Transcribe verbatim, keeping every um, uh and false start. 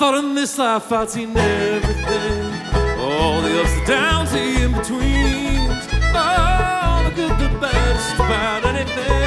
thought in this life I'd seen everything, all the ups and downs, the in-betweens, all the good, the bad, just about anything.